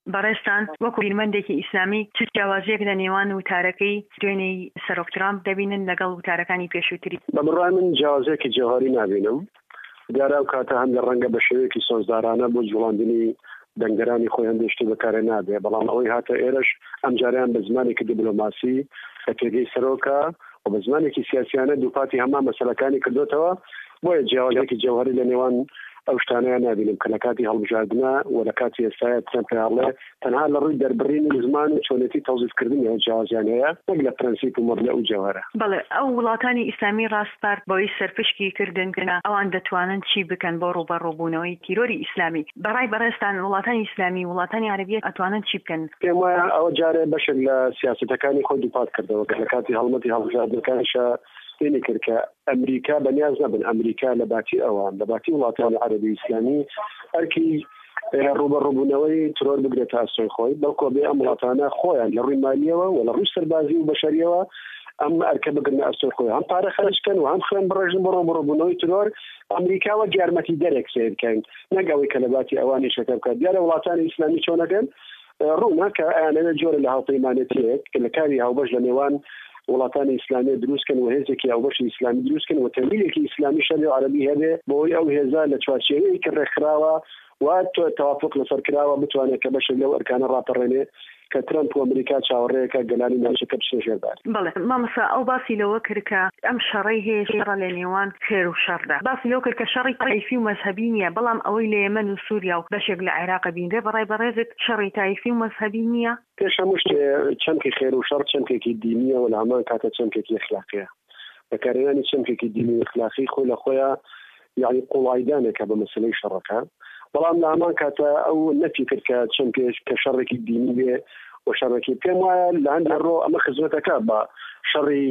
بەڕێستان وەکو بیرمەندێکی ئیسلامی چ جیاوازیەک لە نێوان وتارەکەی دوێنەی سەرۆک ترامپ دەبینن لەگەڵ وتارەکانی پێشووتری؟ بە بڕای من جیاوازیەکی جێهۆری نابینم. دیارە و کاتە هەندە ڕەنگە بە شێوەیەکی سۆزدارانە بۆ جوڵاندنی دەنگەرانی خۆی هەندێشتی بەکارە نابێ، بەڵام ئەوەی هاتە ئێرەش ئەم جاریان بە زمانێکی دیپلۆماسی بە پێگەی سەرۆکە و بە زمانێکی سیاسیانە دووپاتی هەمان مەسەلەکانی کردوتەوە. بۆیە جیاوازیەکی جێهۆری لە نێوان ئەو شتانەیە نابینم کە لە کاتی هەڵبژاردنە و لە کاتی ئێستاە چەند پێڵێ تەنها لە ڕووی دەربڕینی زمان و چۆنێتی تەوزیفکردنەوە جیاوازیان هەیە، نەک لە پرەنسیپ و مەبدە و جەوهرە. بەڵێ ئەو وڵاتانی ئیسلامی ڕاستپارت بەوەی سەرپشکی کردن کە ئەوان دەتوانن چی بکەن بۆ ڕوبەڕووبوونەوەی تیرۆری ئیسلامی. بەڕای بەڕێستان وڵاتانی ئیسلامی وڵاتانی عەرەبیە ئەتوانن چی بکەن؟ پێم وایە ئەوە جارێ بەشێک لە سیاسەتەکانی خۆی دووپات کردەوە کە لە کاتی هەڵمەتی هەڵبژاردنەکانیشە تێنی کرد کە ئەمریکا بەنیاز نەبن ئەمریکا لە باتی ئەوان لە باتی وڵاتانی عەرەبی ئیسلامی ئەرکی ڕوبەڕووبوونەوەی ترۆر بگرێتە ئەستۆی خۆی، بەڵکو بێ ئەم وڵاتانە خۆیان لە ڕووی مالیەوە و لە ڕووی سەربازی و بەشەریەوە ئەم ئەرکە بگرنە ئەستۆی خۆی، هەم پارە خەرجکەن و هەم خوێن بڕێژن بۆ ڕوبەڕووبوونەوەی ترۆر. ئەمریکاوە گیارمەتی دەرێک سیرکەین نەک ئەوەی کە لە باتی ئەوانی شەکە بکات. دیارە وڵاتانی ئیسلامی چۆنەکەن ڕوونا کە ئەیانەوێ جۆرە لە هاوپەیمانێتیەک کە لە کاری هاوبەش لە نێوان وڵاتانی ئیسلامی دروستکن و هێزێکی هاوبەشی ئیسلامی دروستکن و تەمویلێکی ئیسلامی شەرعی و عەرەبی هەبێ بۆی ئەو هێزە لە چوارچێوەیەکی ڕێکخراوە و تەوافق لەسەر کراوە بتوانێت کە بەشێک لەو ئەرکانە ڕاپەڕێنێ کە ترامپ و ئەمریکا چاوەڕێیەکە گەلانی ناوچەکە بچنە ژێردار. بەڵێ مامۆستا ئەو باسی لەوە کرد کە ئەم شەڕەی هەیە شەڕە لە نێوان خێر و شەڕدا. باسی لەوە کرد کە شەڕی تایفی و مەذهبی نییە، بەڵام ئەوەی لە یەمەن و سووریا و بەشێک لە عێراق بینرێ بەڕای بەڕێزت شەڕی تایفی و مەذهبی نییە؟ پێش هەموو شتێ چەمکی خێر و شەڕ چەمکێکی دینیە و لە هەمان کاتە چەمکێکی ئەخلاقیە. بەکارهێنانی چەمکێکی دینی و ئەخلاقی خۆی لە خۆیان یعنی قوڵایدانێکە بە مەسەلەی شەڕەکە، بەڵام لە هەمان کاتە ئەو نەفی کرد کە چەمکێش کە شەڕێکی دینی بێ و شەڕێکی. پێم وایە لە هەندێک ڕۆ ئەمە خزمەتەکە بە شەڕی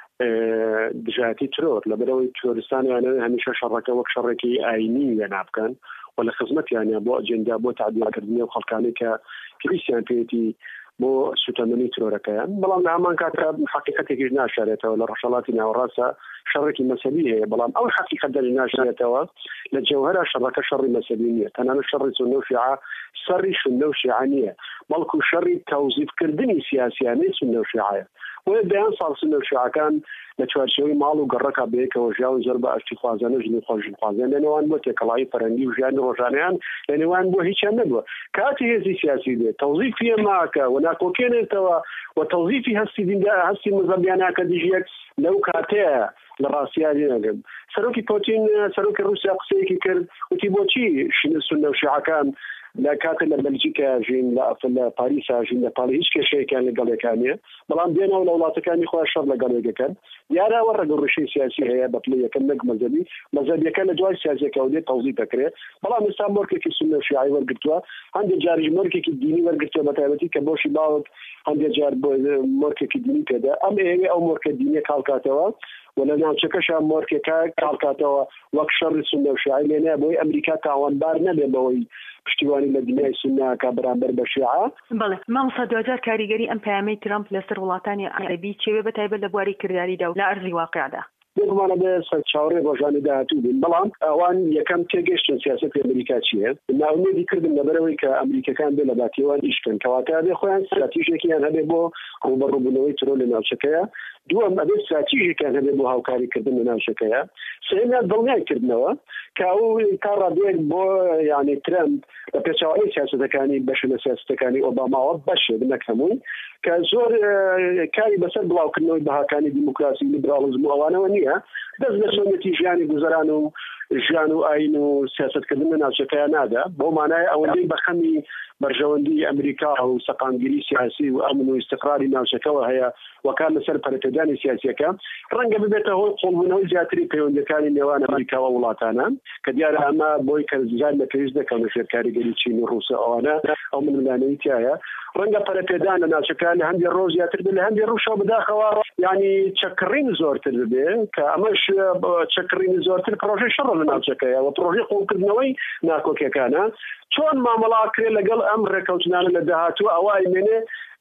دژایەتی ترۆر لە بەرەوەی کوردستانیانە هەمیشە شەڕەکە وەک شەڕێکی ئاینی لە نابکەن و لە خزمەتیانە بۆ ئەجێندا بۆ تعدیلکردنی و خەڵکانی کە کلیسیان پێێتی بۆ سوتەمەنی ترۆرەکەیان، بەڵام لە هەمان کاتە حقیقەتێکیش ناشارێتەوە لە ڕەشەڵاتی ناوەڕاستە شەڕێکی مەسەبی هەیە، بەڵام ئەو حقیقەتەی ناشارێتەوە لە جەوهرە شەڕەکە شەڕی مەسەبی نییە، تەنانەت شەڕی سونە و شیعە سەری سونە و شیعە نییە، بەڵکو شەڕی تەوزیفکردنی سیاسیانەی سونە و شیعەیە. وەیە بەیان ساڵ سونە و شیعەکان لە چوارچێوەی ماڵ و گەڕەکە بەیەکەوە ژیان زۆر بە ئەرکی خوازانە ژنی خۆشن خوازیان لە نێوان بۆ تێکەڵایی فەرەنگی و ژیانی ڕۆژانەیان لە نێوان بۆ هیچیان نەبووە. کاتی هێزی سیاسی بێت تەوزیفی ئەماکە و ناکۆکێنێتەوە و تەوزیفی هەستی مذهبیانەکە دیژێت لەو کاتەیە لە ڕاستیانی نەگەم. سەرۆکی پۆتین سەرۆکی رووسیا قسەیەکی کرد وتی بۆچی سونە و شیعەکان لە کاتە لە بەلجیکا ژین لە پاریسا ژین لە پاڵی هیچ کێشەیەکیان لەگەڵەکانیە، بەڵام دێنەوە لە وڵاتەکانی خۆیان شەڕ لەگەڵێکەکەن. دیارەوە ڕێگە ڕێشەی سیاسی هەیە بەپلەیەکەم نەک مەذهبیەکە لە دوای سیاسیەکە و دێت تەوزیف دەکرێت، بەڵام ئێستا مۆرکێکی سونە و شیعی وەرگرتووە، هەندێک جاریش مۆرکێکی دینی وەرگرتووە بەتایبەتی کە بۆشی باوک هەندێک جار بۆ مۆرکێکی دینی پێدا ئەم ئێوێ ئەو مۆرکە دینیە کاڵکاتەوە و لە ناوچەکەشە مۆرکێکە کاڵکاتەوە وەک شەڕی سونە و شیعی لێنەیە بۆی ئەمریکا تاوانبار نەبێ بەوەی پشتیوانی لە دنیای سونەکە بەرامبەر بە شیعە. بەڵێ مامۆستا دوجار کاریگەری ئەم پەیامەی ترامپ لەسەر وڵاتانی عەرەبی چێوێ بەتایبەت لە بواری کرداریدا و لە ئەرزی واقعدا بێگومانە بێ سەرچاوەڕێ ڕۆژانی داهاتوو بین، بەڵام ئەوان یەکەم تێگەشتن سیاسەتی ئەمریکا چییە؟ ناومێدی کردن لەبەرەوەی کە ئەمریکەکان بێ لە باتیەوان ئیشکەن کەواتە بێ خۆیان استراتیژێکیان هەبێ بۆ ڕوبەڕووبوونەوەی ترۆر لە ناوچەکەیە، دووەم ئەبێ استراتیژێکیان هەبێ بۆ هاوکاریکردن لە ناوچەکەیە، سێمیان دڵنیایکردنەوە کە ئەو تا ڕادێک بۆ یعنی ترامپ لە پێچاوەی سیاسەتەکانی بەشە لە سیاسەتەکانی ئۆباماوە بەشێ بنەک هەمووی کە زۆر کاری بەسەر بڵاوکردنەوەی بەهاکانی دیموکراسی لیبرالیزم ئەوانەوە نییە، دەست لە سۆنەتی ژیانی گوزەران و ژیان و ئاین و سیاستکردن لە ناوچەکەیان نادا، بۆ مانای ئەوەندەی بەخەمی بەرژەوەندی ئەمریکا و سەقامگیری سیاسی و ئەمن و استقراری ناوچەکەەوە هەیە وەکار لەسەر پەرەپێدانی سیاسیەکە ڕەنگە ببێتە هۆی خۆڵبوونەوەی زیاتری پەیوەندەکانی نێوان ئەمریکا و وڵاتانە کە دیارە ئەمە بۆی کە زیاد لە پێویست دەکەن لەژێر کاریگەری چین و ڕووسە ئەوانە ئەو منلانەی تایە ڕەنگە پەرەپێدان لە ناوچەکان لە هەندێک ڕۆژ زیاتر بێت، لە هەندێک ڕۆژەوە بەداخەوە یعنی چەکڕین زۆرتر بێ کە ئەمەش چەکڕینی زۆرتر پرۆژەی شەڕە لە ناوچەکەیە و پرۆژەی قوڵکردنەوەی ناکۆکیەکانە چۆن مامەڵاکرێ لەگەڵ ئەم ڕێکەوتنانە لە داهاتوو ئەوە ئەیمێنێ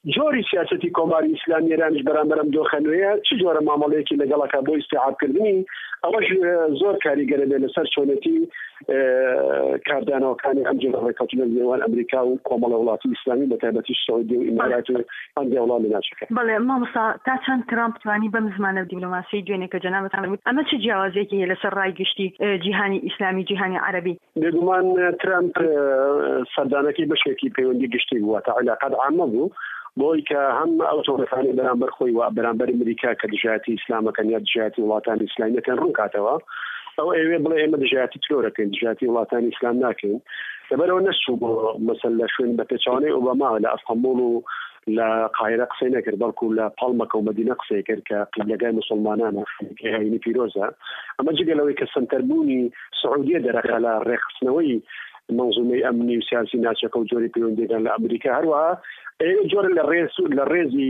جۆری سیاسەتی کۆماری ئیسلامی ئێرانیش بەرامبەرم دۆخەنوەیە چ جۆرە مامەڵەیەکی لەگەڵەکە بۆ ئیستیعابکردنی ئەوەش زۆر کاریگەرە بێ لەسەر چۆنەتی کاردانەوەکانی ئەم جۆرە ڕێکەوتنە نێوان ئەمریکا و کۆمەڵە وڵاتی ئیسلامی بە تایبەتی سعودی و ئیمارات و هەندێک وڵات لە ناوچەکە. بەڵێ مامۆستا تا چەند ترامپ توانی بەم زمانە دیپلۆماسی دوێنێ کە جەنابەتان وت ئەمە چه جیاوازێکی هەیە لەسەر ڕایگەشتی جیهانی ئیسلامی جیهانی عەرەبی؟ بێگومان ترامپ سەردانەکەی بەشێکی پەیوەندی گشتی بووە تا علاقات عامە بوو بۆی کە هەم ئەو تۆڕەکانی بەرامبەر خۆی و بەرامبەر ئەمریکا کە دژایەتی ئیسلامەکەن یا دژایەتی وڵاتانی ئیسلامیەکەن ڕوون کاتەوە ئەو ئێوێ بڵێ ئێمە دژایەتی ترۆرەکەین دژایەتی وڵاتانی ئیسلام ناکەین لەبەرەوە نەچوو بۆ مەسەل لە شوێن بە پێچەوانەی ئۆباما لە ئەستەمبوڵ و لە قاهرە قسەی نەکرد بەڵکو لە پاڵمەکە و مەدینە قسەی کرد کە قیبلەگای مسلمانانە هاینی پیرۆزە ئەمە جگەلەوەی کە سەنتەربوونی سعودیە دەرەخە لە ڕێخستنەوەی منظومەی ئەمنی و سیاسی ناچەکە و جۆری پەیوەندیەکان لە ئەمریکا هەروەها جۆرە لە ڕێزی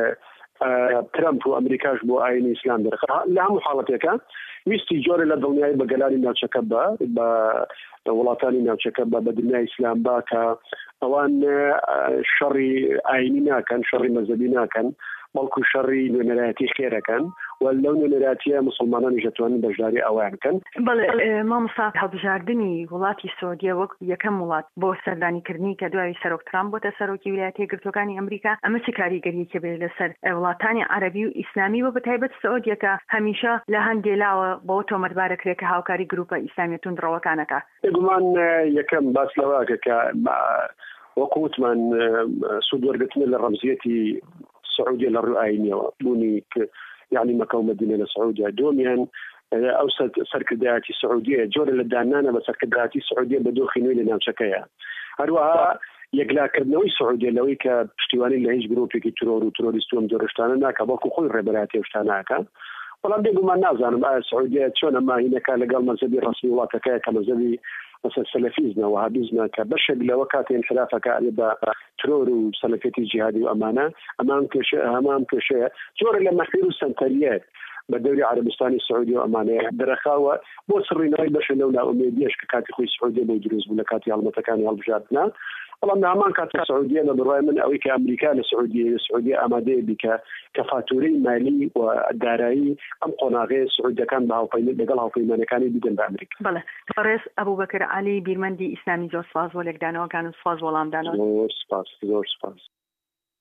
ترامپ و ئەمریکاش بۆ ئاینی ئیسلام دەرەخە لە هەموو حاڵەتێکە ویستی جۆرە لە دڵنیایی بە گەلانی ناوچەکە بە وڵاتانی ناوچەکە بە دنیای ئیسلام با کە ئەوان شەڕی ئاینی ناکەن شەڕی مەزەبی ناکەن بەڵکو شەڕی نوێنەرایەتی خێرەکەن و لەو نوێنەرایەتیە مسلمانانی دەتوانن بەشداری ئەویان بکەن. بەڵێ مامۆستا هەڵبژاردننی وڵاتی سعودیە وەک یەکەم وڵات بۆ سەردانیکردنی کە دوای سەرۆک ترامپ بۆتە سەرۆکی ویلایەتە یەکگرتووەکانی ئەمریکا ئەمە چه کاریگەریەکی بێت لەسەر وڵاتانی عەرەبی و ئیسلامی و بەتایبەت سعودیەکە هەمیشە لە هەندێلاوە بۆ تۆمەتبارەکرێت کە هاوکاری گروپە ئیسلامی توندڕەوەکانەکە؟ بێگومان یەکەم باس لەوەکە کە وەکوتمان سوودوەرگرتنە لە ڕەمزیەتی سعودية للرؤاينية بوني يعني مكة ومدينة لسعودية دوميان أو سركداتي السعودية جورة للدانانة بسركداتي السعودية بدوخي نوي لنا شكايا هروها يقلا كردنوي السعودية لوي كبشتواني اللي هيج جروبي كي ترور وتروريستوم دورشتانا كباكو خوي ربراتي وشتاناكا والله بيقول ما نازل السعودية شون ما هنا كان لقال مذهبي رسمي الله كمذهبي مثلا سلفيزنا وهابيزنا كبشر لوكات انحرافك على ترور وسلفيتي جهادي وامانه امام كشيء جور لما حيروا سنتريات بالدوري عربستاني السعودي وامانه درخاوه بو سرينا بشر لولا اميديش كاتي خوي السعوديه بيدرس ولا كاتي على متكاني على بجاتنا والله ما كانت السعوديه بالرأي من او كامريكا السعوديه اماده بك كفاتوري مالي ودارائي ام قناغي السعوديه كان بها بقلها في مكاني بدون بامريكا. بله فرس ابو بكر علي بيرمندي اسلامي جو سواز ولك دانو كان سواز ولام دانو. زور سپاس.